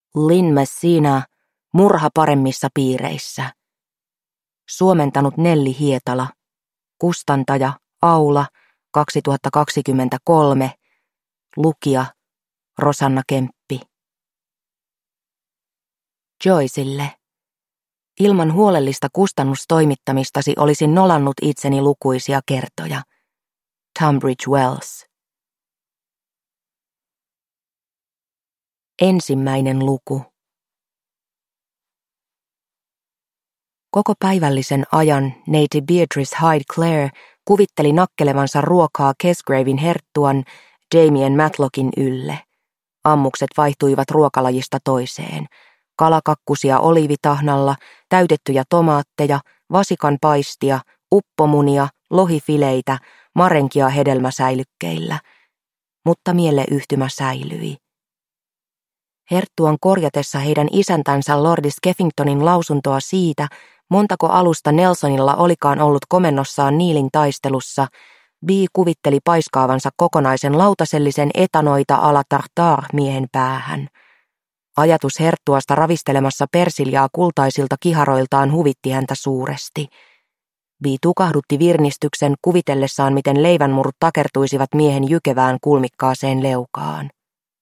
Lynn Messina, Murha paremmissa piireissä. Suomentanut Nelli Hietala. Kustantaja Aula 2023. Lukija Rosanna Kemppi. Joycelle. Ilman huolellista kustannustoimittamistasi olisin nolannut itseni lukuisia kertoja. Tunbridge Wells. Ensimmäinen luku. Koko päivällisen ajan neiti Beatrice Hyde Clare kuvitteli nakkelevansa ruokaa Kesgraven herttuan Damien Matlockin ylle. Ammukset vaihtuivat ruokalajista toiseen. Kalakakkusia oliivitahnalla, täytettyjä tomaatteja, vasikanpaistia, uppomunia, lohifileitä, marenkia hedelmäsäilykkeillä. Mutta mieleyhtymä säilyi. Herttuan korjatessa heidän isäntänsä Lordi Skeffingtonin lausuntoa siitä, montako alusta Nelsonilla olikaan ollut komennossaan Niilin taistelussa, Bee kuvitteli paiskaavansa kokonaisen lautasellisen etanoita à la tartare miehen päähän. Ajatus herttuasta ravistelemassa persiljaa kultaisilta kiharoiltaan huvitti häntä suuresti. Bee tukahdutti virnistyksen kuvitellessaan, miten leivänmurut takertuisivat miehen jykevään kulmikkaaseen leukaan.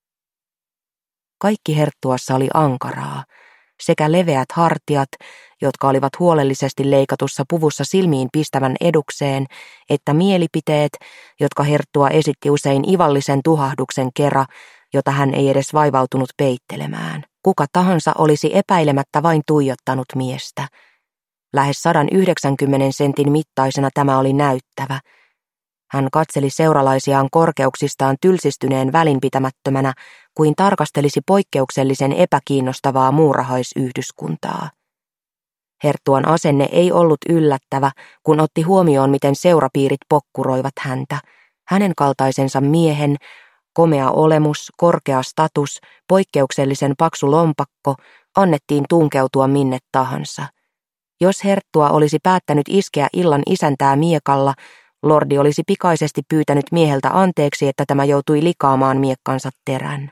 Kaikki herttuassa oli ankaraa, sekä leveät hartiat, jotka olivat huolellisesti leikatussa puvussa silmiin pistävän edukseen, että mielipiteet, jotka herttua esitti usein ivallisen tuhahduksen kera, jota hän ei edes vaivautunut peittelemään. Kuka tahansa olisi epäilemättä vain tuijottanut miestä. Lähes 190 sentin mittaisena tämä oli näyttävä. Hän katseli seuralaisiaan korkeuksistaan tylsistyneen välinpitämättömänä, kuin tarkastelisi poikkeuksellisen epäkiinnostavaa muurahaisyhdyskuntaa. Herttuan asenne ei ollut yllättävä, kun otti huomioon, miten seurapiirit pokkuroivat häntä. Hänen kaltaisensa miehen, komea olemus, korkea status, poikkeuksellisen paksu lompakko, annettiin tunkeutua minne tahansa. Jos herttua olisi päättänyt iskeä illan isäntää miekalla, lordi olisi pikaisesti pyytänyt mieheltä anteeksi, että tämä joutui likaamaan miekkansa terän.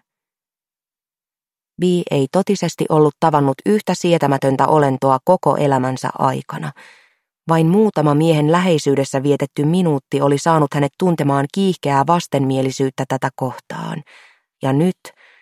Bee ei totisesti ollut tavannut yhtä sietämätöntä olentoa koko elämänsä aikana. Vain muutama miehen läheisyydessä vietetty minuutti oli saanut hänet tuntemaan kiihkeää vastenmielisyyttä tätä kohtaan. Ja nyt,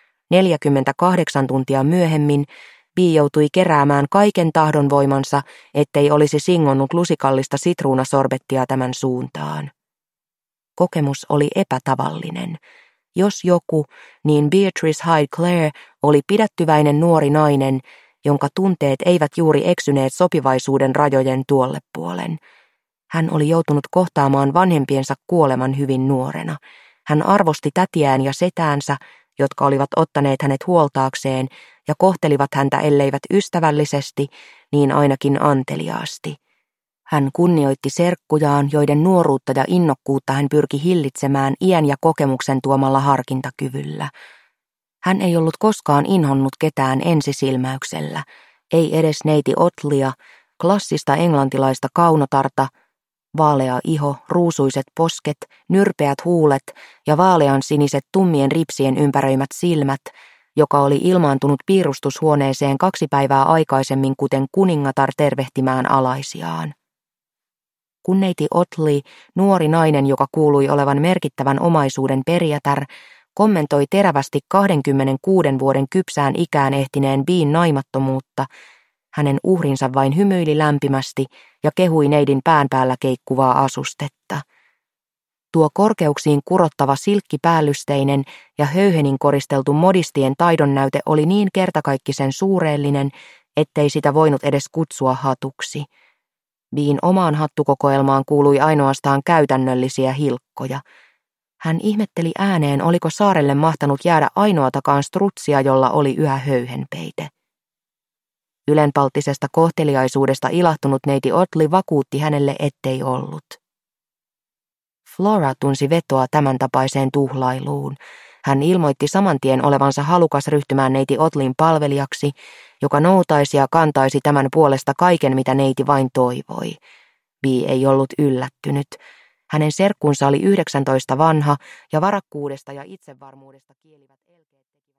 48 tuntia myöhemmin, Bee joutui keräämään kaiken tahdonvoimansa, ettei olisi singonnut lusikallista sitruunasorbettia tämän suuntaan. Kokemus oli epätavallinen. Jos joku, niin Beatrice Hyde Clare oli pidättyväinen nuori nainen, jonka tunteet eivät juuri eksyneet sopivaisuuden rajojen tuolle puolen. Hän oli joutunut kohtaamaan vanhempiensa kuoleman hyvin nuorena. Hän arvosti tätiään ja setäänsä, jotka olivat ottaneet hänet huoltaakseen ja kohtelivat häntä elleivät ystävällisesti, niin ainakin anteliaasti. Hän kunnioitti serkkujaan, joiden nuoruutta ja innokkuutta hän pyrki hillitsemään iän ja kokemuksen tuomalla harkintakyvyllä. Hän ei ollut koskaan inhonnut ketään ensisilmäyksellä, ei edes neiti Otlia, klassista englantilaista kaunotarta, vaalea iho, ruusuiset posket, nyrpeät huulet ja vaalean siniset tummien ripsien ympäröimät silmät, joka oli ilmaantunut piirustushuoneeseen 2 päivää aikaisemmin kuten kuningatar tervehtimään alaisiaan. Kun neiti Otley, nuori nainen, joka kuului olevan merkittävän omaisuuden perijätär, kommentoi terävästi 26 vuoden kypsään ikään ehtineen Been naimattomuutta, hänen uhrinsa vain hymyili lämpimästi ja kehui neidin pään päällä keikkuvaa asustetta. Tuo korkeuksiin kurottava silkkipäällysteinen ja höyhenin koristeltu modistien taidonnäyte oli niin kertakaikkisen suureellinen, ettei sitä voinut edes kutsua hatuksi. Been omaan hattukokoelmaan kuului ainoastaan käytännöllisiä hilkkoja. Hän ihmetteli ääneen, oliko saarelle mahtanut jäädä ainoatakaan strutsia, jolla oli yhä höyhenpeite. Ylenpalttisesta kohteliaisuudesta ilahtunut neiti Otley vakuutti hänelle, ettei ollut. Flora tunsi vetoa tämän tapaiseen tuhlailuun. Hän ilmoitti samantien olevansa halukas ryhtymään neiti Otleyn palvelijaksi, joka noutaisi ja kantaisi tämän puolesta kaiken, mitä neiti vain toivoi. Bee ei ollut yllättynyt. Hänen serkkunsa oli 19 vanha ja varakkuudesta ja itsevarmuudesta kielivät elkeet.